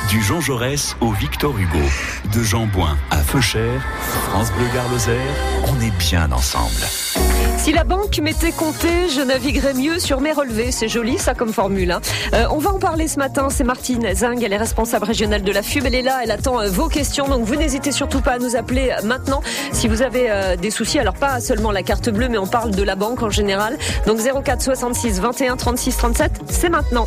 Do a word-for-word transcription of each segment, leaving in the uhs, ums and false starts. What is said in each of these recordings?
Du Jean Jaurès au Victor Hugo, de Jean Bouin à Feuchères, France Bleu Gard Lozère, on est bien ensemble. Si la banque m'était comptée, je naviguerais mieux sur mes relevés. C'est joli ça comme formule. Hein. Euh, on va en parler ce matin. C'est Martine Zing, elle est responsable régionale de la F U B. Elle est là, elle attend euh, vos questions. Donc vous n'hésitez surtout pas à nous appeler maintenant si vous avez euh, des soucis. Alors pas seulement la carte bleue, mais on parle de la banque en général. Donc zéro quatre soixante-six vingt et un trente-six trente-sept, c'est maintenant.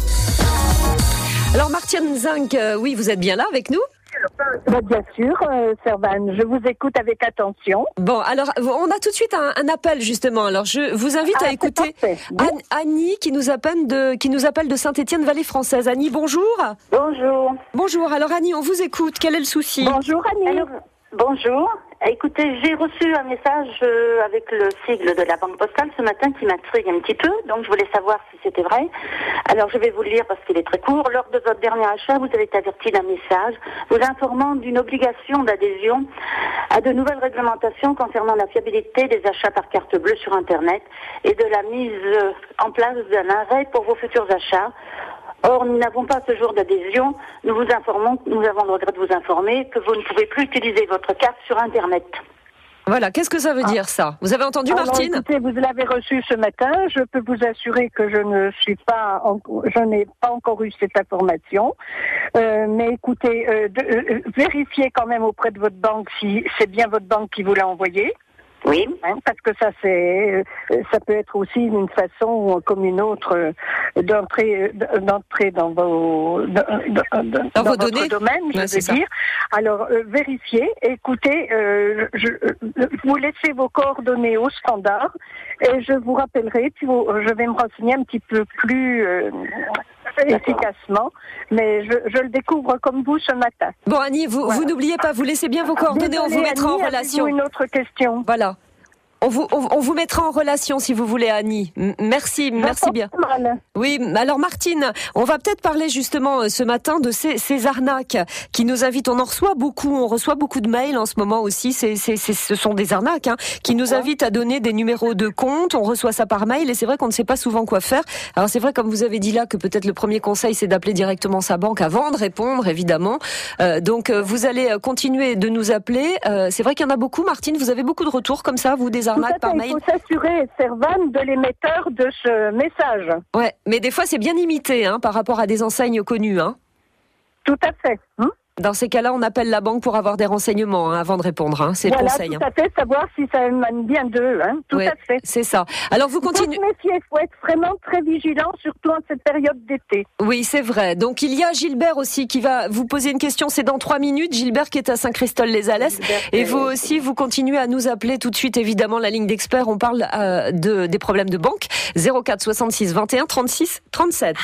Alors Martine Zing, euh, oui, vous êtes bien là avec nous ? Bah, bien sûr, euh, Servane, je vous écoute avec attention. Bon, alors on a tout de suite un, un appel justement. Alors je vous invite ah, à écouter bon. Anne, Annie qui nous appelle de qui nous appelle de Saint-Étienne Vallée Française. Annie, bonjour. Bonjour. Bonjour. Alors Annie, on vous écoute. Quel est le souci ? Bonjour Annie. Alors, bonjour. Écoutez, j'ai reçu un message euh, avec le sigle de la Banque Postale ce matin qui m'intrigue un petit peu, donc je voulais savoir si c'était vrai. Alors je vais vous le lire parce qu'il est très court. Lors de votre dernier achat, vous avez été averti d'un message vous informant d'une obligation d'adhésion à de nouvelles réglementations concernant la fiabilité des achats par carte bleue sur Internet et de la mise en place d'un arrêt pour vos futurs achats. Or, nous n'avons pas ce jour d'adhésion. Nous vous informons, nous avons le regret de vous informer que vous ne pouvez plus utiliser votre carte sur Internet. Voilà, qu'est-ce que ça veut ah. dire ça ? Vous avez entendu Alors, Martine ? Écoutez, vous l'avez reçu ce matin. Je peux vous assurer que je ne suis pas, en, je n'ai pas encore eu cette information. Euh, mais écoutez, euh, de, euh, vérifiez quand même auprès de votre banque si c'est bien votre banque qui vous l'a envoyé. Oui. Hein, parce que ça c'est, ça peut être aussi une façon comme une autre d'entrer, d'entrer dans vos, dans, dans, dans, dans vos votre données. domaine, je ouais, veux dire. Ça. Alors euh, vérifiez, écoutez, euh, je, vous laissez vos coordonnées au standard et je vous rappellerai. Puis vous, je vais me renseigner un petit peu plus. Euh, efficacement, mais je, je le découvre comme vous ce matin. Bon Annie, vous, voilà. vous n'oubliez pas, vous laissez bien vos coordonnées, Désolée, on vous mettra Annie, en relation. Une autre question. Voilà. On vous, on, on vous mettra en relation si vous voulez, Annie. M- merci, merci bien. Mal. Oui, alors Martine, on va peut-être parler justement ce matin de ces, ces arnaques qui nous invitent. On en reçoit beaucoup, on reçoit beaucoup de mails en ce moment aussi. C'est, c'est, c'est, ce sont des arnaques hein, qui nous invitent à donner des numéros de compte. On reçoit ça par mail et c'est vrai qu'on ne sait pas souvent quoi faire. Alors c'est vrai, comme vous avez dit là, que peut-être le premier conseil, c'est d'appeler directement sa banque avant de répondre, évidemment. Euh, donc euh, vous allez continuer de nous appeler. Euh, c'est vrai qu'il y en a beaucoup, Martine. Vous avez beaucoup de retours comme ça, vous, des arnaques par mail. Il faut s'assurer, Servane, de l'émetteur de ce message. Ouais, mais des fois c'est bien imité hein, par rapport à des enseignes connues. Hein. Tout à fait. Hein Dans ces cas-là, on appelle la banque pour avoir des renseignements hein, avant de répondre. Hein. C'est voilà, le conseil. Tout hein. à fait, savoir si ça émane bien d'eux. Hein. Tout ouais, à fait. C'est ça. Alors vous continuez. Il faut se méfier, il faut être vraiment très vigilant, surtout en cette période d'été. Oui, c'est vrai. Donc il y a Gilbert aussi qui va vous poser une question. C'est dans trois minutes. Gilbert qui est à Saint-Christol-les-Alès. Et vous aussi, vous continuez à nous appeler tout de suite. Évidemment, la ligne d'experts. On parle euh, de des problèmes de banque. zéro quatre soixante-six vingt et un trente-six trente-sept.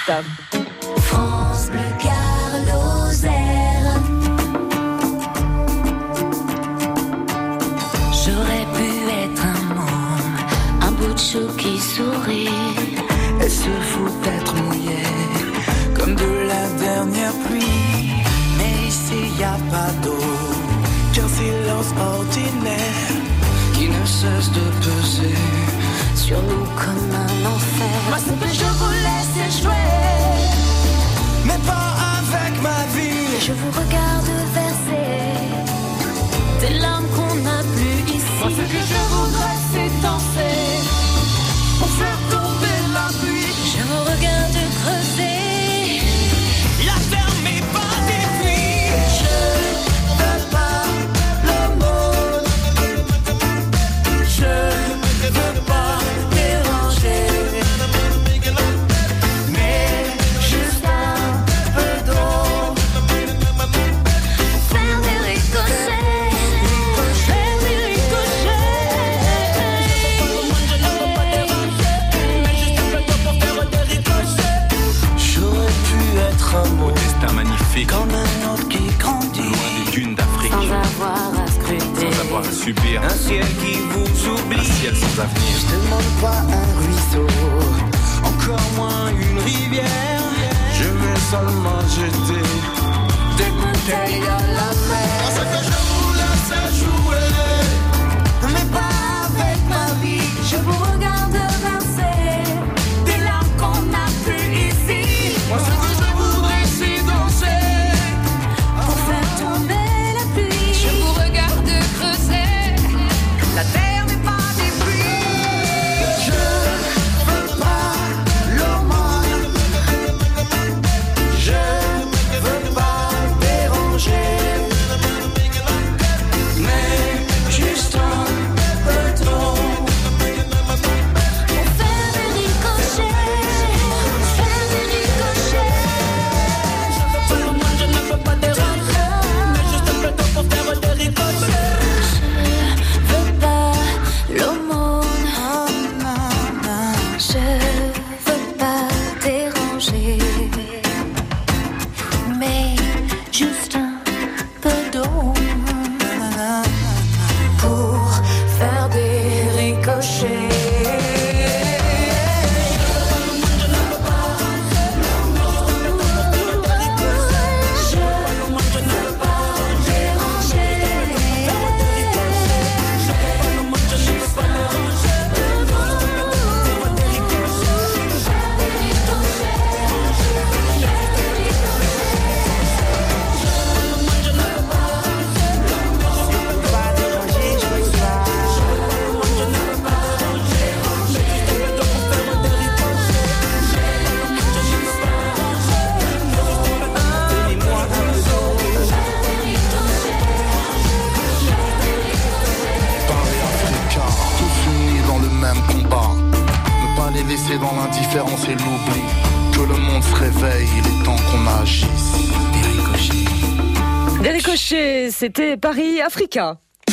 France Bleu Gard Lozère. J'aurais pu être un môme, un bout de chou qui sourit. Elle se fout d'être mouillée, comme de la dernière pluie. Mais ici y a pas d'eau, qu'un silence ordinaire qui ne cesse de peser sur nous comme un enfer. Moi c'est que je vous laisse jouer, mais pas avec ma vie. Je vous regarde verser des larmes qu'on n'a plus ici. Moi ce que je voudrais c'est danser pour faire tomber la pluie. Je vous regarde creuser la terre mais pas des pluies. Je veux pas le monde, je veux pas déranger, mais juste un peu d'eau, faire des ricochets, faire des ricochets. J'aurais pu être un mot, au destin magnifique, comme un autre qui grandit, loin des dunes d'Afrique, sans avoir à scruter, sans avoir à subir un ciel qui vous oublie, un ciel sans avenir. Je demande pas un ruisseau, encore moins une rivière. Je vais seulement jeter des bouteilles à la mer. Parce que je vous laisse jouer, mais pas avec ma vie. je vous regarde verser des larmes qu'on n'a plus ici. Moi ce que je voudrais c'est danser et l'oubli. Que le monde se réveille, il est temps qu'on agisse. Des ricochets. Des ricochets, c'était Paris Africa.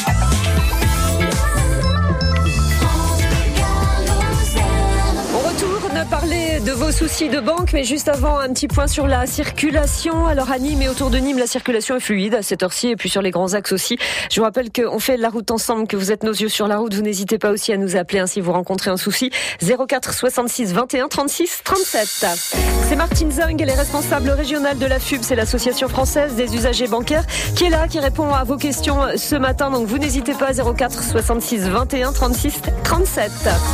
Parler de vos soucis de banque, mais juste avant, un petit point sur la circulation. Alors à Nîmes et autour de Nîmes, la circulation est fluide à cette heure-ci et puis sur les grands axes aussi. Je vous rappelle qu'on fait la route ensemble, que vous êtes nos yeux sur la route. Vous n'hésitez pas aussi à nous appeler hein, si vous rencontrez un souci. zéro quatre soixante-six vingt et un trente-six trente-sept. C'est Martine Zung, elle est responsable régionale de la F U B, c'est l'association française des usagers bancaires, qui est là, qui répond à vos questions ce matin. Donc vous n'hésitez pas, zéro quatre soixante-six vingt et un trente-six trente-sept.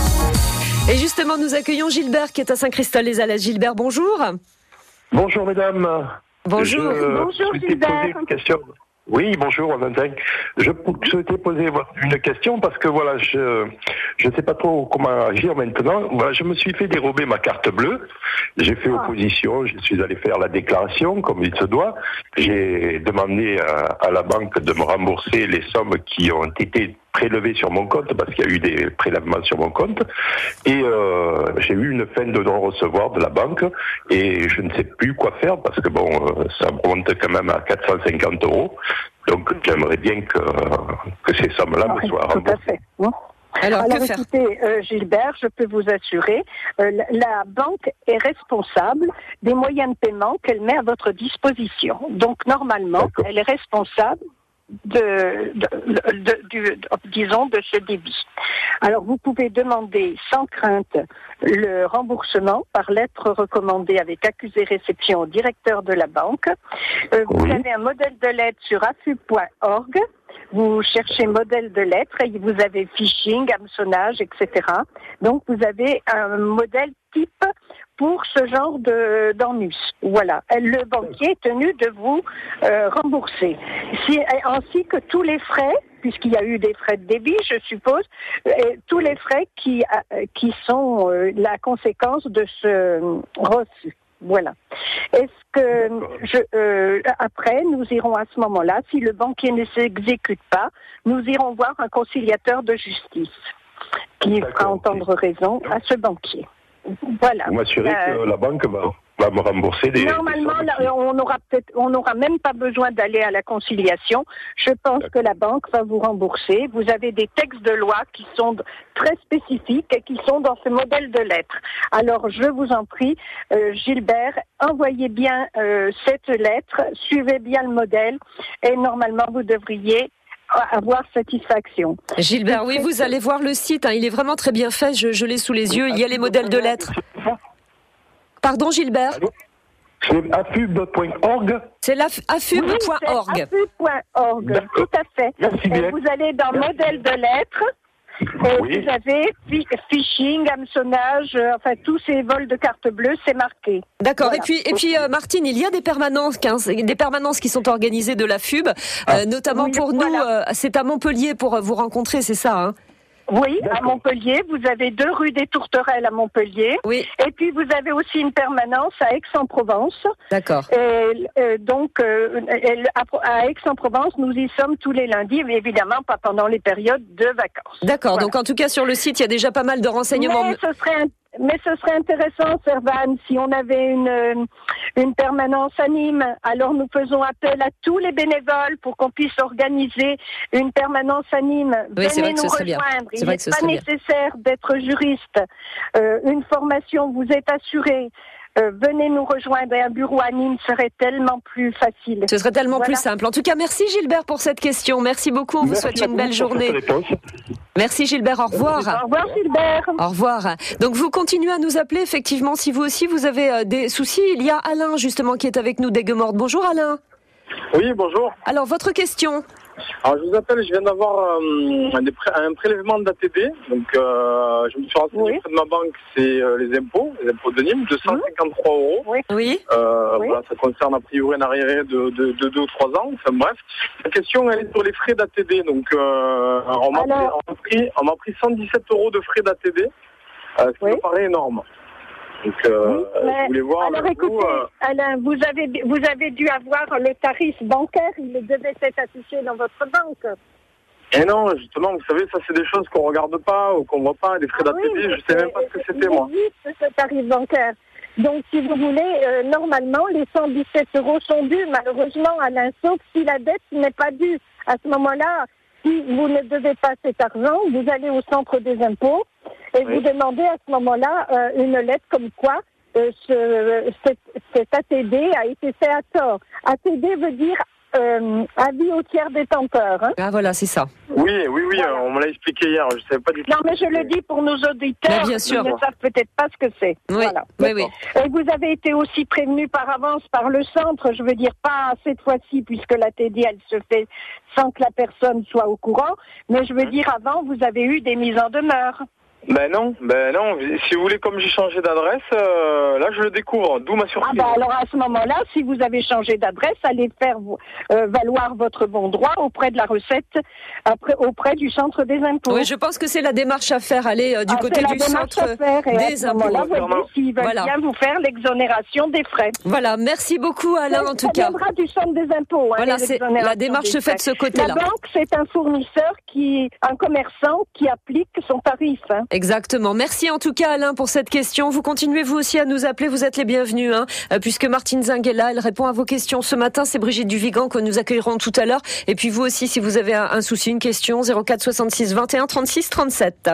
Et justement, nous accueillons Gilbert qui est à Saint-Christophe-les-Alès. Gilbert, bonjour. Bonjour mesdames. Bonjour. Je Bonjour Gilbert. Poser une question. Oui, bonjour Valentin. Je souhaitais poser une question parce que voilà, je je ne sais pas trop comment agir maintenant. Voilà, je me suis fait dérober ma carte bleue. J'ai fait opposition, je suis allé faire la déclaration comme il se doit. J'ai demandé à, à la banque de me rembourser les sommes qui ont été prélevées sur mon compte parce qu'il y a eu des prélèvements sur mon compte et euh, j'ai eu une fin de non-recevoir de la banque et je ne sais plus quoi faire parce que bon, euh, ça remonte quand même à quatre cent cinquante euros. Donc j'aimerais bien que, que ces sommes-là me soient remboursées. Tout à fait. Bon. Alors, Alors que écoutez, euh, Gilbert, je peux vous assurer, euh, la, la banque est responsable des moyens de paiement qu'elle met à votre disposition. Donc normalement, D'accord. elle est responsable de, de, de, de, du, de, disons, de ce débit. Alors, vous pouvez demander sans crainte le remboursement par lettre recommandée avec accusé réception au directeur de la banque. Euh, vous oui. avez un modèle de lettre sur affub point org. Vous cherchez modèle de lettres et vous avez phishing, hameçonnage, et cetera. Donc, vous avez un modèle type pour ce genre de, d'annus. Voilà. Le banquier est tenu de vous euh, rembourser. Si, ainsi que tous les frais, puisqu'il y a eu des frais de débit, je suppose, et tous les frais qui, qui sont euh, la conséquence de ce reçu. Voilà. Est-ce que je, euh, après, nous irons à ce moment-là, si le banquier ne s'exécute pas, nous irons voir un conciliateur de justice qui D'accord. fera entendre raison à ce banquier. Voilà. Vous m'assurez euh, que la banque va, va me rembourser des... Normalement, des là, on n'aura peut-être, on n'aura même pas besoin d'aller à la conciliation. Je pense D'accord. que la banque va vous rembourser. Vous avez des textes de loi qui sont très spécifiques et qui sont dans ce modèle de lettres. Alors, je vous en prie, euh, Gilbert, envoyez bien euh, cette lettre, suivez bien le modèle et normalement, vous devriez avoir satisfaction. Gilbert, oui, vous allez voir le site, hein, il est vraiment très bien fait, je, je l'ai sous les yeux, il y a les modèles de lettres. Pardon Gilbert ? C'est affub point org. C'est affub point org. Oui, affub point org, tout à fait. Merci bien. Et vous allez dans Merci. modèle de lettres. Et oui. Vous avez phishing, hameçonnage, euh, enfin tous ces vols de carte bleue, c'est marqué. D'accord. Voilà. Et puis, et puis, euh, Martine, il y a des permanences, des permanences qui sont organisées de la F U B, ah. euh, notamment oui, pour voilà. nous. Euh, c'est à Montpellier pour vous rencontrer, c'est ça, hein ? Oui, D'accord. à Montpellier. Vous avez deux rue des Tourterelles à Montpellier. Oui. Et puis vous avez aussi une permanence à Aix-en-Provence. D'accord. Et, euh, donc euh, à Aix-en-Provence, nous y sommes tous les lundis, mais évidemment pas pendant les périodes de vacances. D'accord. Voilà. Donc en tout cas sur le site, il y a déjà pas mal de renseignements. Mais ce serait un... Mais ce serait intéressant, Servan, si on avait une une permanence à Nîmes. Alors nous faisons appel à tous les bénévoles pour qu'on puisse organiser une permanence à Nîmes. Oui, Venez nous rejoindre. Il n'est pas nécessaire d'être juriste. Euh, une formation vous est assurée. Euh, venez nous rejoindre et un bureau à Nîmes serait tellement plus facile. Ce serait tellement voilà. plus simple. En tout cas, merci Gilbert pour cette question. Merci beaucoup. On merci vous souhaite une belle journée. Merci Gilbert. Au revoir. Au revoir Gilbert. Au revoir. Donc vous continuez à nous appeler. Effectivement, si vous aussi vous avez euh, des soucis, il y a Alain justement qui est avec nous d'Aigues-Mortes. Bonjour Alain. Oui, bonjour. Alors votre question. Alors je vous appelle, je viens d'avoir euh, un, pré- un prélèvement d'A T D, donc euh, je me suis renseigné oui. auprès de ma banque, c'est euh, les impôts, les impôts de Nîmes, deux cent cinquante-trois euros. Oui. oui. Euh, oui. Voilà, ça concerne a priori un arriéré de, de, de deux ou trois ans, enfin bref. La question elle est sur les frais d'A T D, donc euh, on, m'a Alors... pris, on, m'a pris, on m'a pris cent dix-sept euros de frais d'A T D, euh, ce qui oui. me paraît énorme. Donc, euh, oui, je voulais voir alors écoutez, vous, euh... Alain, vous avez, vous avez dû avoir le tarif bancaire, il devait être affiché dans votre banque. Et non, justement, vous savez, ça c'est des choses qu'on regarde pas ou qu'on voit pas, les frais Ah d'A T D, oui, je sais même pas ce que c'était, moi. Il existe ce tarif bancaire. Donc, si vous voulez, euh, normalement, les cent dix-sept euros sont dus, malheureusement, Alain, sauf si la dette n'est pas due. À ce moment-là, si vous ne devez pas cet argent, vous allez au centre des impôts et Oui. vous demandez à ce moment-là euh, une lettre comme quoi euh, ce, cet, cet A T D a été fait à tort. A T D veut dire euh, avis au tiers détenteur. Hein. Ah voilà, c'est ça. Oui, oui, oui, Voilà. on me l'a expliqué hier, je savais pas du tout. Non, mais je le dis pour nos auditeurs Mais bien sûr. qui ne savent peut-être pas ce que c'est. Oui, Voilà. oui, oui. Et vous avez été aussi prévenu par avance par le centre, je veux dire pas cette fois-ci puisque la T D elle se fait sans que la personne soit au courant, mais je veux dire avant vous avez eu des mises en demeure. Ben non, ben non, si vous voulez, comme j'ai changé d'adresse, euh, là je le découvre, d'où ma Ah surprise. ben alors à ce moment-là, si vous avez changé d'adresse, allez faire euh, valoir votre bon droit auprès de la recette, après, auprès du centre des impôts. Oui, je pense que c'est la démarche à faire. Aller euh, du Ah, côté c'est la du démarche centre à faire, et à des ce moment-là, impôts. voyez s'ils veulent Voilà. bien vous faire l'exonération des frais. Voilà, merci beaucoup Alain en tout Ça cas. viendra du centre des impôts. Hein, Voilà, c'est l'exonération la démarche des se fait de frais. ce côté-là. La banque, c'est un fournisseur qui, un commerçant qui applique son tarif. Hein. Exactement. Merci en tout cas Alain pour cette question. Vous continuez vous aussi à nous appeler, vous êtes les bienvenus, hein, euh, puisque Martine Zing est là, elle répond à vos questions ce matin. C'est Brigitte Duvigan que nous accueillerons tout à l'heure. Et puis vous aussi, si vous avez un, un souci, une question, zéro quatre soixante-six vingt et un trente-six trente-sept.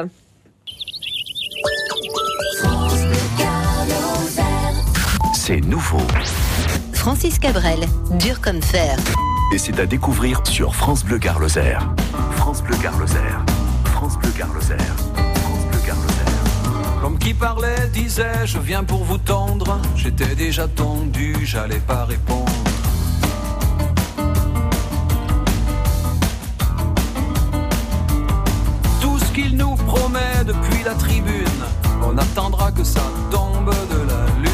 C'est nouveau Francis Cabrel, dur comme fer. et c'est à découvrir sur France Bleu Gard Lozère. France Bleu Gard Lozère. France Bleu Gard Lozère. France Bleu Gard Lozère. L'homme qui parlait disait je viens pour vous tendre. J'étais déjà tendu, j'allais pas répondre. Tout ce qu'il nous promet depuis la tribune, on attendra que ça tombe de la lune.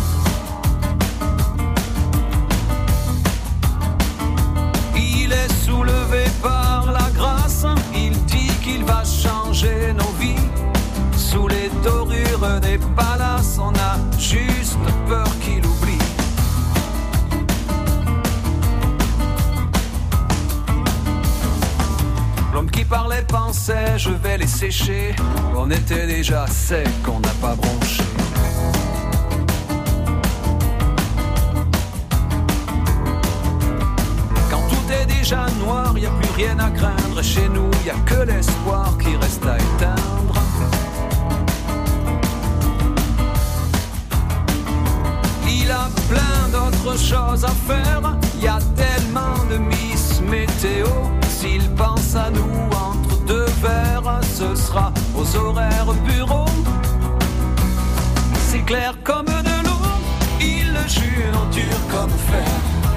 Il est soulevé par la grâce, il dit qu'il va changer nos vies. Sous les dorures des palaces, on a juste peur qu'il oublie. L'homme qui parlait pensait, je vais les sécher. On était déjà sec, on n'a pas bronché. Quand tout est déjà noir, y a plus rien à craindre. Chez nous, y a que l'espoir qui reste à éteindre. Il a plein d'autres choses à faire. Y a tellement de Miss Météo. S'il pense à nous entre deux verres, ce sera aux horaires bureau. C'est clair comme de l'eau, il le jure, dur comme fer.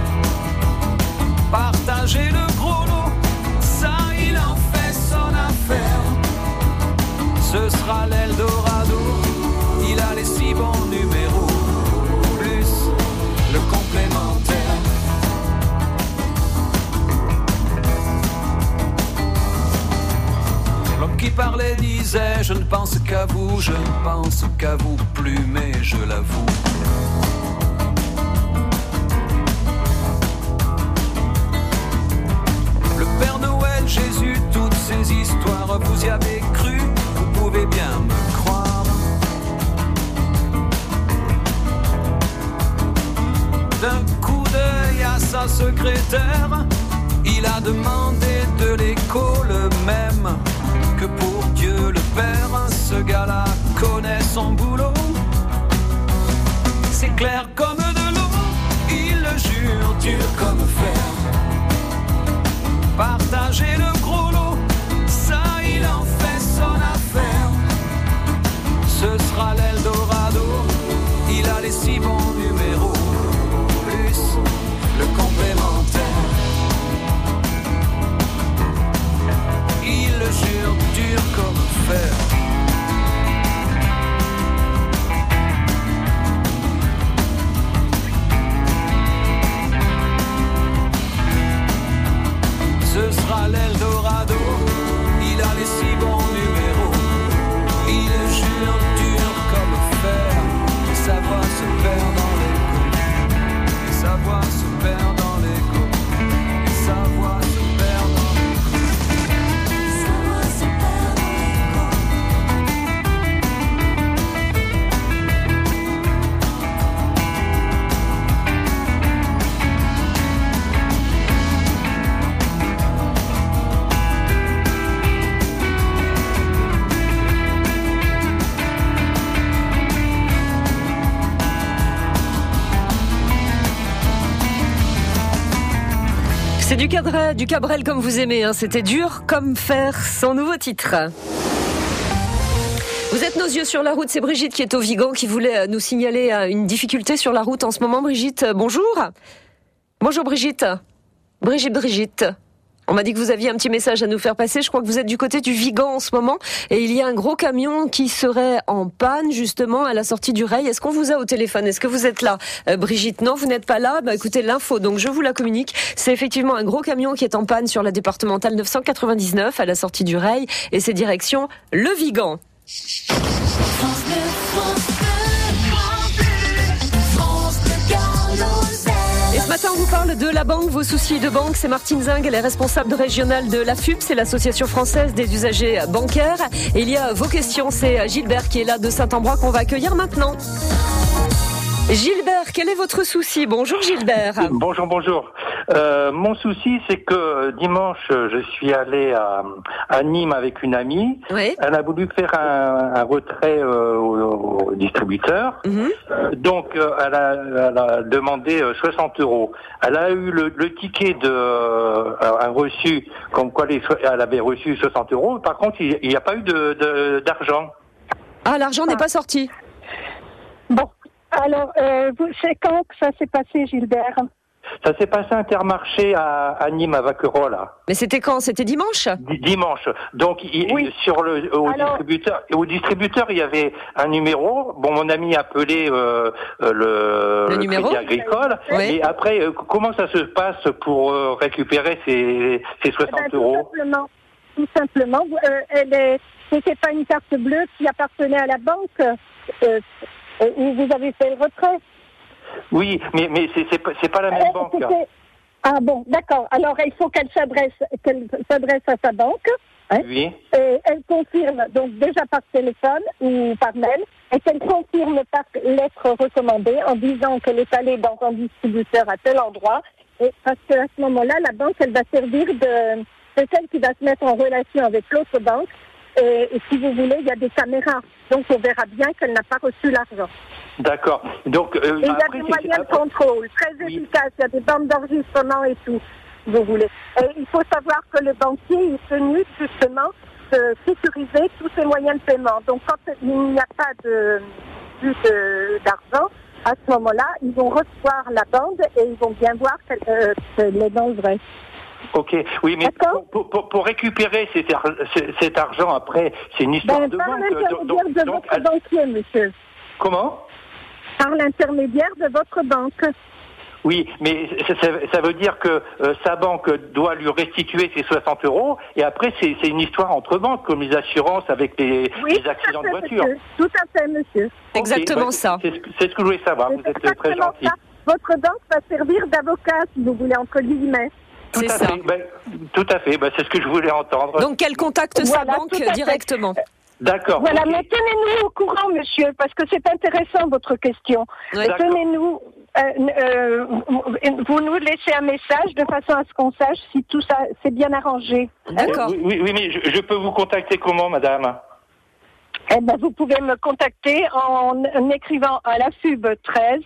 Partager le gros lot, ça il en fait son affaire. Ce sera l'Eldorado, il a les six bons numéros. Le complémentaire. L'homme qui parlait disait je ne pense qu'à vous, je ne pense qu'à vous plus, mais je l'avoue. Le Père Noël, Jésus, toutes ces histoires, vous y avez cru, vous pouvez bien me croire. D'un coup d'œil à sa secrétaire, il a demandé de l'écho le même que pour Dieu le Père. Ce gars-là connaît son boulot. C'est clair comme de l'eau, il le jure, dur comme fer. Partager le gros lot, ça il en fait son affaire. Ce sera l'Eldorado, il a les six bons numéros. Le complémentaire. Il le jure, dur comme fer. Ce sera l'Eldorado, il a les six bons numéros. Il le jure, dur comme fer. Et sa voix se perd dans les sa voix se perd dans l'écho, et sa voix se perd dans l'écho. C'est du Cabrel, du Cabrel comme vous aimez, hein. C'était dur comme fer, son nouveau titre. Vous êtes nos yeux sur la route, c'est Brigitte qui est au Vigan, qui voulait nous signaler une difficulté sur la route en ce moment. Brigitte, bonjour. Bonjour Brigitte. Brigitte, Brigitte. On m'a dit que vous aviez un petit message à nous faire passer. Je crois que vous êtes du côté du Vigan en ce moment. Et il y a un gros camion qui serait en panne, justement, à la sortie du Reil. Est-ce qu'on vous a au téléphone? Est-ce que vous êtes là, euh, Brigitte? Non, vous n'êtes pas là. Bah, écoutez, l'info, donc je vous la communique. C'est effectivement un gros camion qui est en panne sur la départementale neuf cent quatre-vingt-dix-neuf à la sortie du Reil. Et c'est direction le Vigan. Et ce matin, on vous parle de la banque, vos soucis de banque. C'est Martine Zing, elle est responsable régionale de la F U B, c'est l'association française des usagers bancaires. Et il y a vos questions, c'est Gilbert qui est là de Saint-Ambroix qu'on va accueillir maintenant. Gilbert, quel est votre souci? Bonjour Gilbert. Bonjour, bonjour. Euh, mon souci, c'est que dimanche, je suis allé à, à Nîmes avec une amie. Oui. Elle a voulu faire un, un retrait euh, au, au distributeur. Mm-hmm. Donc, euh, elle, a, elle a demandé soixante euros. Elle a eu le, le ticket de euh, un reçu, comme quoi les, elle avait reçu soixante euros. Par contre, il n'y a pas eu de, de, d'argent. Ah, l'argent ah. n'est pas sorti. Bon. Alors, euh, c'est quand que ça s'est passé, Gilbert? Ça s'est passé à Intermarché à, à Nîmes, à Vaquerolles, là. Mais c'était quand? C'était dimanche? D- Dimanche. Donc, il, oui. sur le, au Alors... distributeur, au distributeur, il y avait un numéro. Bon, mon ami a appelé euh, le, le numéro Crédit Agricole. Oui. Et après, euh, comment ça se passe pour euh, récupérer ces, ces soixante eh ben, euros? Tout simplement, tout simplement, euh, elle est, c'était pas une carte bleue qui appartenait à la banque. Euh, où vous avez fait le retrait. Oui, mais, mais c'est, c'est, c'est pas la même euh, banque. C'était... Ah bon, d'accord. Alors, il faut qu'elle s'adresse, qu'elle s'adresse à sa banque. Hein, oui. Et elle confirme, donc déjà par téléphone ou par mail, et qu'elle confirme par lettre recommandée en disant qu'elle est allée dans un distributeur à tel endroit. Et parce qu'à ce moment-là, la banque, elle va servir de, de celle qui va se mettre en relation avec l'autre banque. Et, et si vous voulez, il y a des caméras. Donc, on verra bien qu'elle n'a pas reçu l'argent. D'accord. Donc, euh, et il y a des moyens de contrôle très oui. efficaces. Il y a des bandes d'enregistrement et tout, si vous voulez. Et il faut savoir que le banquier est tenu, justement, de sécuriser tous ces moyens de paiement. Donc, quand il n'y a pas de, de, d'argent, à ce moment-là, ils vont recevoir la bande et ils vont bien voir qu'elle, euh, qu'elle est dans le vrai. Ok, oui, mais pour, pour, pour récupérer cet, ar- cet argent après, c'est une histoire ben, de par banque. l'intermédiaire donc, de donc, votre elle... banquier, monsieur. Comment? Par l'intermédiaire de votre banque. Oui, mais ça, ça, ça veut dire que euh, sa banque doit lui restituer ses soixante euros, et après c'est, c'est une histoire entre banques, comme les assurances avec les, oui, les accidents fait, de voiture. Monsieur. Tout à fait, monsieur. Okay, exactement bah, ça. C'est, c'est ce que je voulais savoir, c'est vous êtes très gentil. Ça. Votre banque va servir d'avocat, si vous voulez, entre guillemets. Tout c'est à ça. fait, ben, tout à fait, ben, c'est ce que je voulais entendre. Donc qu'elle contacte voilà, sa banque directement. D'accord. Voilà, okay. mais tenez-nous au courant, monsieur, parce que c'est intéressant votre question. Oui. Tenez-nous, euh, euh, vous nous laissez un message de façon à ce qu'on sache si tout ça c'est bien arrangé. D'accord. Oui, oui, oui, mais je, je peux vous contacter comment, madame? Eh ben, vous pouvez me contacter en, en écrivant à la F U B treize,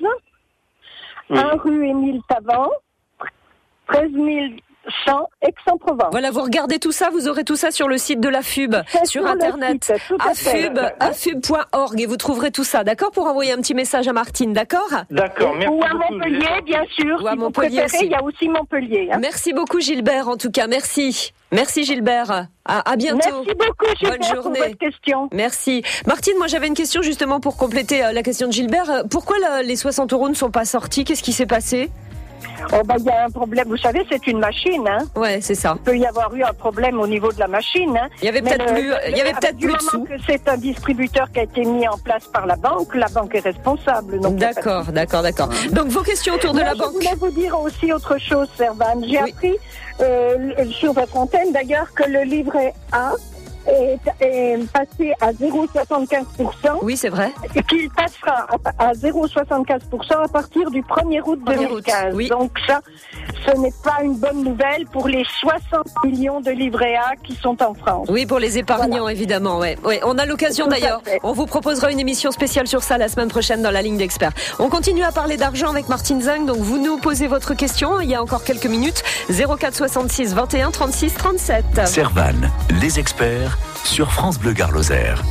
oui. un rue Émile Tavant, treize mille cent Aix-en-Provence. Voilà, vous regardez tout ça, vous aurez tout ça sur le site de la F U B, sur, sur Internet, site, afub, afub point org, et vous trouverez tout ça, d'accord, pour envoyer un petit message à Martine, d'accord? D'accord, merci Ou à beaucoup, Montpellier, Gilbert. bien sûr, Ou à si Montpellier vous préférez, il y a aussi Montpellier. Hein. Merci beaucoup Gilbert, en tout cas, merci. Merci Gilbert, à, à bientôt. Merci beaucoup Gilbert. Bonne journée. Pour votre question. Merci. Martine, moi j'avais une question justement pour compléter la question de Gilbert. Pourquoi la, les soixante euros ne sont pas sortis? Qu'est-ce qui s'est passé? Oh bah il y a un problème, vous savez, c'est une machine, hein. Ouais, c'est ça. Il peut y avoir eu un problème au niveau de la machine, hein. Il y avait peut-être plus, il y avait peut-être plus de sous. Du moment que c'est un distributeur qui a été mis en place par la banque, la banque est responsable. Donc d'accord, d'accord, d'accord. Donc vos questions autour de Moi, la je banque. Je voulais vous dire aussi autre chose, Servan. J'ai oui. appris euh, sur votre antenne d'ailleurs que le livret A est, est passé à zéro virgule soixante-quinze pour cent. Oui, c'est vrai. Et qu'il passera à, à zéro virgule soixante-quinze pour cent à partir du premier août deux mille quinze. Oui. Donc ça, ce n'est pas une bonne nouvelle pour les soixante millions de livrets A qui sont en France. Oui, pour les épargnants, voilà. Évidemment. Ouais. Ouais. On a l'occasion Tout d'ailleurs. On vous proposera une émission spéciale sur ça la semaine prochaine dans la ligne d'experts. On continue à parler d'argent avec Martine Zing. Donc vous nous posez votre question. Il y a encore quelques minutes. zéro quatre soixante-six vingt et un trente-six trente-sept. Servan, les experts sur France Bleu Gard Lozère.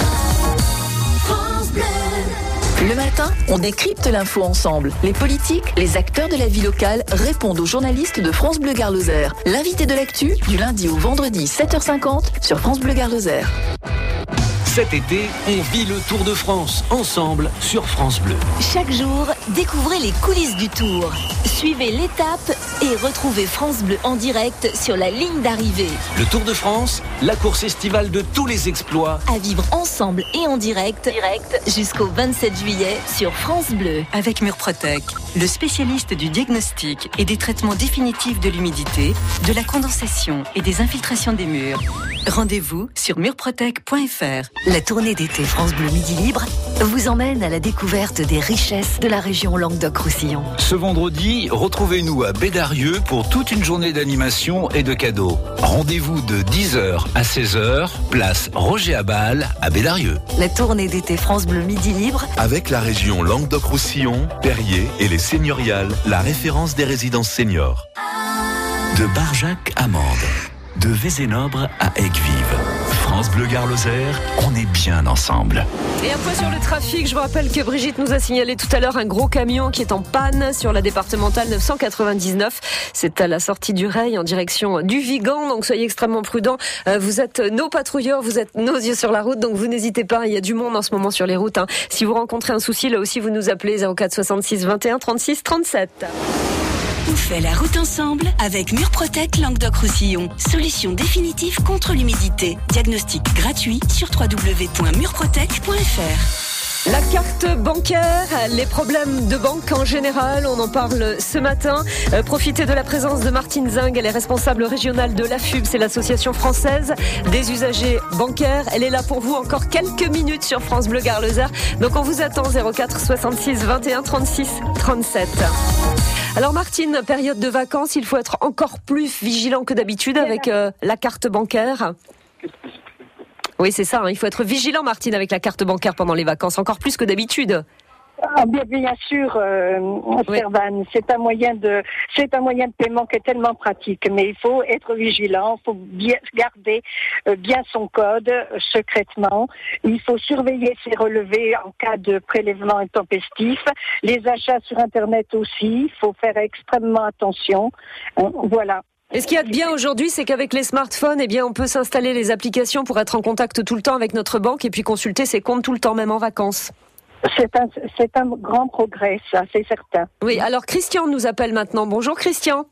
Le matin, on décrypte l'info ensemble. Les politiques, les acteurs de la vie locale répondent aux journalistes de France Bleu Gard Lozère. L'invité de l'actu, du lundi au vendredi, sept heures cinquante, sur France Bleu Gard Lozère. Cet été, on vit le Tour de France ensemble sur France Bleu. Chaque jour, découvrez les coulisses du Tour. Suivez l'étape et retrouvez France Bleu en direct sur la ligne d'arrivée. Le Tour de France, la course estivale de tous les exploits. À vivre ensemble et en direct, direct jusqu'au vingt-sept juillet sur France Bleu. Avec Murprotec, le spécialiste du diagnostic et des traitements définitifs de l'humidité, de la condensation et des infiltrations des murs. Rendez-vous sur murprotec point f r. La tournée d'été France Bleu Midi Libre vous emmène à la découverte des richesses de la région Languedoc-Roussillon. Ce vendredi, retrouvez-nous à Bédarieux pour toute une journée d'animation et de cadeaux. Rendez-vous de dix heures à seize heures, place Roger Abal à Bédarieux. La tournée d'été France Bleu Midi Libre avec la région Languedoc-Roussillon, Perrier et les Seigneuriales, la référence des résidences seniors. De Barjac à Mende, de Vézénobre à Aigues-Vives. France Bleu Gard Lozère, on est bien ensemble. Et un point sur le trafic, je vous rappelle que Brigitte nous a signalé tout à l'heure un gros camion qui est en panne sur la départementale neuf cent quatre-vingt-dix-neuf. C'est à la sortie du Reil en direction du Vigan, donc soyez extrêmement prudents. Vous êtes nos patrouilleurs, vous êtes nos yeux sur la route, donc vous n'hésitez pas, il y a du monde en ce moment sur les routes. Hein. Si vous rencontrez un souci, là aussi vous nous appelez zéro quatre soixante-six vingt et un trente-six trente-sept. On fait la route ensemble avec Murprotec Languedoc-Roussillon. Solution définitive contre l'humidité. Diagnostic gratuit sur w w w point murprotec point f r. La carte bancaire, les problèmes de banque en général, on en parle ce matin. Euh, profitez de la présence de Martine Zing, elle est responsable régionale de l'A F U B, c'est l'association française des usagers bancaires. Elle est là pour vous encore quelques minutes sur France Bleu Gard Lozère. Donc on vous attend zéro quatre soixante-six vingt et un trente-six trente-sept. Alors Martine, période de vacances, il faut être encore plus vigilant que d'habitude avec euh, la carte bancaire. Oui, c'est ça, hein, il faut être vigilant Martine avec la carte bancaire pendant les vacances, encore plus que d'habitude. Ah, bien, bien sûr, euh, oui. Servan, c'est un moyen de, c'est un moyen de paiement qui est tellement pratique, mais il faut être vigilant, il faut bien garder euh, bien son code euh, secrètement. Il faut surveiller ses relevés en cas de prélèvement intempestif. Les achats sur Internet aussi, il faut faire extrêmement attention. Euh, voilà. Et ce qu'il y a de bien aujourd'hui, c'est qu'avec les smartphones, eh bien, on peut s'installer les applications pour être en contact tout le temps avec notre banque et puis consulter ses comptes tout le temps, même en vacances. C'est un, c'est un grand progrès, ça, c'est certain. Oui, alors Christian nous appelle maintenant. Bonjour Christian.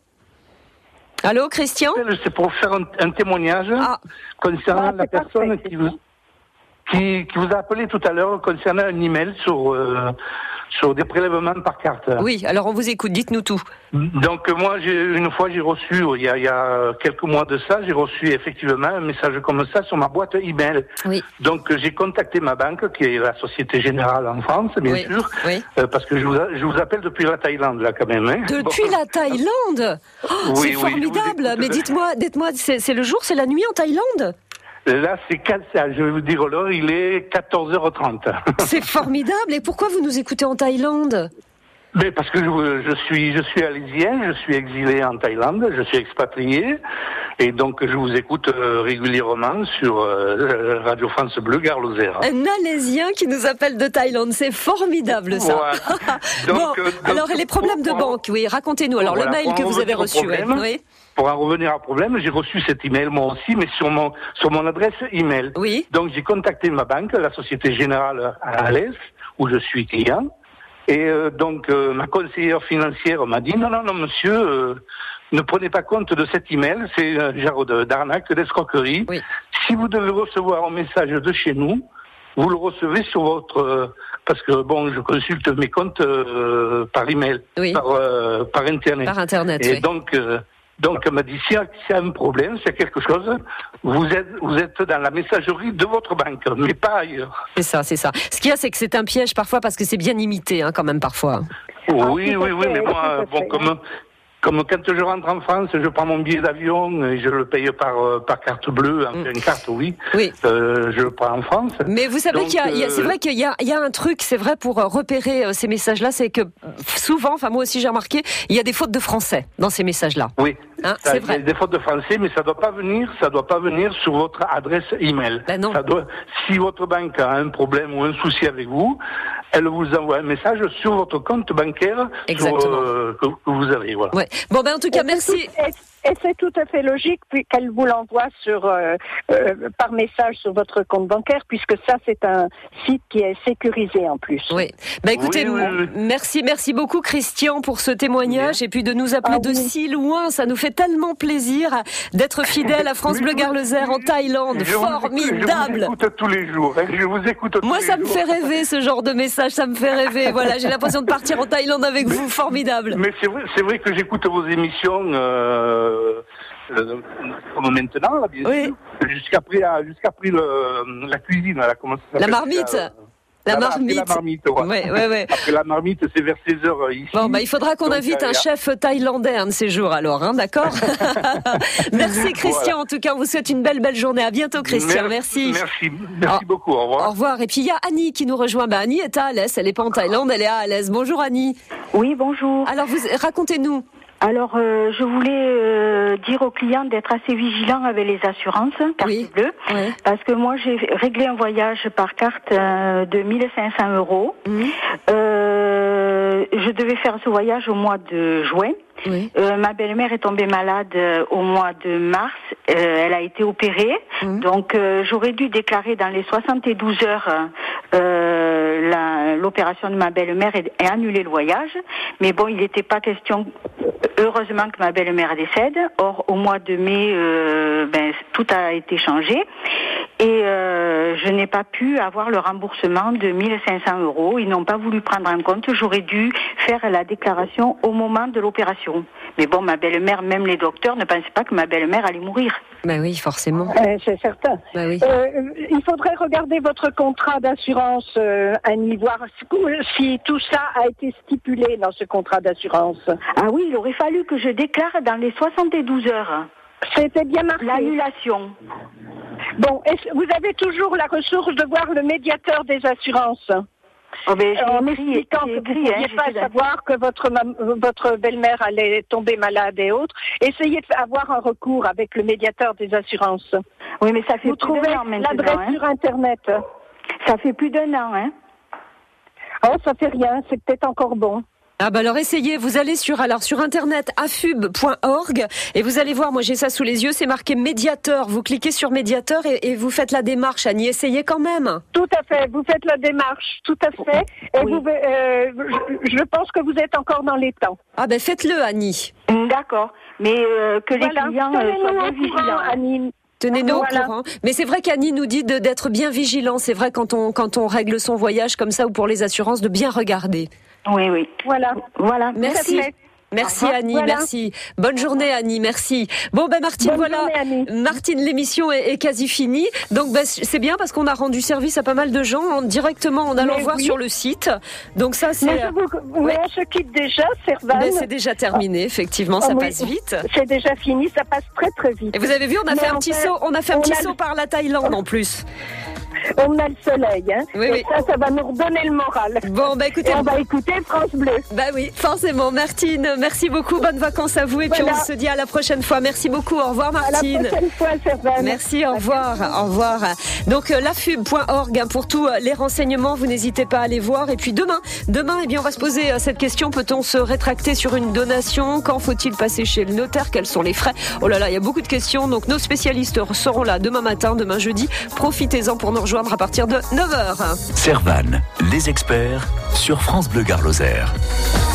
Allô Christian ? C'est pour faire un, un témoignage ah. concernant ah, la personne qui vous, qui, qui vous a appelé tout à l'heure concernant un email sur, euh, sur des prélèvements par carte. Oui, alors on vous écoute, dites-nous tout. Donc moi, j'ai, une fois j'ai reçu, il y, a, il y a quelques mois de ça, j'ai reçu effectivement un message comme ça sur ma boîte email. Oui. Donc j'ai contacté ma banque, qui est la Société Générale en France, bien oui. sûr, oui. Euh, parce que je vous, je vous appelle depuis la Thaïlande, là, quand même. Hein. Depuis bon. la Thaïlande oh, oui, c'est formidable, oui, mais dites-moi, dites-moi c'est, c'est le jour, c'est la nuit en Thaïlande ? Là, c'est quatre, je vais vous dire l'heure, il est quatorze heures trente. C'est formidable. Et pourquoi vous nous écoutez en Thaïlande ? Mais parce que je, je suis, je suis alésien, je suis exilé en Thaïlande, je suis expatrié, et donc je vous écoute euh, régulièrement sur euh, Radio France Bleu Gard Lozère. Un alésien qui nous appelle de Thaïlande, c'est formidable ça. Voilà. Donc, bon, euh, donc, alors et les problèmes de banque, oui, racontez-nous. Alors voilà, le mail que vous avez reçu, problème, oui. Pour en revenir au problème, j'ai reçu cet email moi aussi, mais sur mon sur mon adresse email. Oui. Donc j'ai contacté ma banque, la Société Générale à Alès, où je suis client. Et euh, donc euh, ma conseillère financière m'a dit non non non monsieur, euh, ne prenez pas compte de cet email, c'est un genre de, d'arnaque, d'escroquerie. Oui. Si vous devez recevoir un message de chez nous, vous le recevez sur votre euh, parce que bon je consulte mes comptes euh, par email, oui. par euh, par internet. Par internet. Et oui. donc euh, Donc, elle m'a dit, s'il y a un problème, s'il y a quelque chose, vous êtes, vous êtes dans la messagerie de votre banque, mais pas ailleurs. C'est ça, c'est ça. Ce qu'il y a, c'est que c'est un piège parfois, parce que c'est bien imité, hein, quand même, parfois. Oui, ah, oui, oui, mais moi, bon, comme, comme quand je rentre en France, je prends mon billet d'avion et je le paye par euh, par carte bleue, enfin une carte, oui. Oui. Euh, je le prends en France. Mais vous savez Donc, qu'il y a, il y a c'est vrai qu'il y a, il y a un truc, c'est vrai pour repérer euh, ces messages-là, c'est que souvent, enfin moi aussi j'ai remarqué, il y a des fautes de français dans ces messages-là. Oui. Hein, ça, c'est il y vrai. a des fautes de français, mais ça doit pas venir, ça doit pas venir sur votre adresse email. Ben non. Ça doit, si votre banque a un problème ou un souci avec vous, elle vous envoie un message sur votre compte bancaire sur, euh, que, que vous avez. Voilà. Ouais. Bon ben en tout cas Et merci. c'est tout- Et, et c'est tout à fait logique puis qu'elle vous l'envoie sur euh, euh, par message sur votre compte bancaire, puisque ça c'est un site qui est sécurisé en plus. Oui. Bah écoutez, Oui, oui, oui. merci, merci beaucoup Christian pour ce témoignage et puis de nous appeler Ah, de oui. si loin. Ça nous fait tellement plaisir d'être fidèles à France Bleu Garloser en Thaïlande. Je vous écoute- Formidable. Je vous écoute tous les jours. hein, Je vous écoute tous Moi, les ça me jours. fait rêver ce genre de message. Ça me fait rêver. Voilà, j'ai l'impression de partir en Thaïlande avec vous. Formidable. Mais c'est vrai, c'est vrai que j'écoute vos émissions euh, euh, comme maintenant, là, bien Oui. sûr. Jusqu'après, la- jusqu'après le, la cuisine, là, comment ça La s'appelle, marmite. là, La Voilà, après marmite. La marmite, ouais. Ouais, ouais, ouais. Après la marmite, c'est vers seize heures ici. Bon, bah, il faudra qu'on Donc, invite euh, un chef thaïlandais un de ces jours, alors, hein, d'accord? Merci, Christian. En tout cas, on vous souhaite une belle, belle journée. À bientôt, Christian. Merci. Merci, merci beaucoup. Au revoir. Au revoir. Et puis, il y a Annie qui nous rejoint. Bah, Annie est à Alès. Elle n'est pas en Thaïlande, elle est à Alès. Bonjour, Annie. Oui, bonjour. Alors, vous, racontez-nous. Alors, euh, je voulais euh, dire aux clients d'être assez vigilants avec les assurances, carte bleue, parce que moi, j'ai réglé un voyage par carte euh, de mille cinq cents euros. Mmh. Euh, je devais faire ce voyage au mois de juin. Oui. Euh, ma belle-mère est tombée malade euh, au mois de mars. Euh, elle a été opérée. Mmh. Donc, euh, j'aurais dû déclarer dans les soixante-douze heures euh, la, l'opération de ma belle-mère et, et annuler le voyage. Mais bon, il n'était pas question, heureusement, que ma belle-mère décède. Or, au mois de mai, euh, ben, tout a été changé. Et euh, je n'ai pas pu avoir le remboursement de mille cinq cents euros. Ils n'ont pas voulu prendre en compte. J'aurais dû faire la déclaration au moment de l'opération. Mais bon, ma belle-mère, même les docteurs ne pensaient pas que ma belle-mère allait mourir. Ben oui, forcément. Euh, c'est certain. Ben oui. Euh, il faudrait regarder votre contrat d'assurance, euh, Annie, voir si, si tout ça a été stipulé dans ce contrat d'assurance. Ah oui, il aurait fallu que je déclare dans les soixante-douze heures. C'était bien marqué. L'annulation. Bon, est-ce- vous avez toujours la ressource de voir le médiateur des assurances. Oh ben, j'ai en écrit, expliquant j'ai que écrit, vous ne pouviez hein, pas j'étais savoir que votre, mam- votre belle-mère allait tomber malade et autres, essayez d'avoir un recours avec le médiateur des assurances. Oui, mais ça fait Vous plus trouvez d'un an maintenant, l'adresse hein. sur Internet. Ça fait plus d'un an, hein. Oh, ça fait rien, c'est peut-être encore bon. Ah bah alors essayez, vous allez sur alors sur internet afub point org et vous allez voir, moi j'ai ça sous les yeux, c'est marqué médiateur. Vous cliquez sur médiateur et, et vous faites la démarche, Annie. Essayez quand même. Tout à fait, vous faites la démarche, tout à fait. Et Oui. vous, euh, je, je pense que vous êtes encore dans les temps. Ah ben faites-le, Annie. D'accord. Mais euh, que les Voilà. clients euh, Tenez-nous soient au bien courant, vigilants. Annie. Tenez-nous Voilà. au courant. Mais c'est vrai qu'Annie nous dit de- d'être bien vigilant. C'est vrai quand on quand on règle son voyage comme ça ou pour les assurances de bien regarder. Oui, oui. Voilà. Voilà. Merci. Tout à fait. Merci Au revoir. Annie, Voilà. merci. Bonne journée Annie, merci. Bon ben Martine, Bonne voilà. journée, Annie. Martine, l'émission est, est quasi finie. Donc ben, c'est bien parce qu'on a rendu service à pas mal de gens en- directement en allant Mais voir oui. sur le site. Donc ça c'est Mais, je vous- mais on se quitte déjà, Servan. ben, c'est déjà terminé, effectivement, Ah ça oui, passe vite. C'est déjà fini, ça passe très très vite. Et vous avez vu, on a Mais fait un on petit fait- saut, on a fait un on petit a saut le- par la Thaïlande en plus. On a le soleil, hein. Oui, et oui. ça, ça va nous redonner le moral. Bon ben écoutez, Et on va écouter France Bleu. bah oui, forcément. Martine, merci beaucoup, bonnes vacances à vous et puis Voilà. on se dit à la prochaine fois. Merci beaucoup, au revoir À la Martine. prochaine fois, Servan. Merci, au revoir, au revoir. Donc euh, lafub point org hein, pour tous euh, les renseignements, vous n'hésitez pas à aller voir. Et puis demain, demain, eh bien, on va se poser euh, cette question, peut-on se rétracter sur une donation? Quand faut-il passer chez le notaire? Quels sont les frais? Oh là là, il y a beaucoup de questions. Donc nos spécialistes seront là demain matin, demain jeudi. Profitez-en pour nous rejoindre à partir de neuf heures. Servan, les experts sur France Bleu Garloser.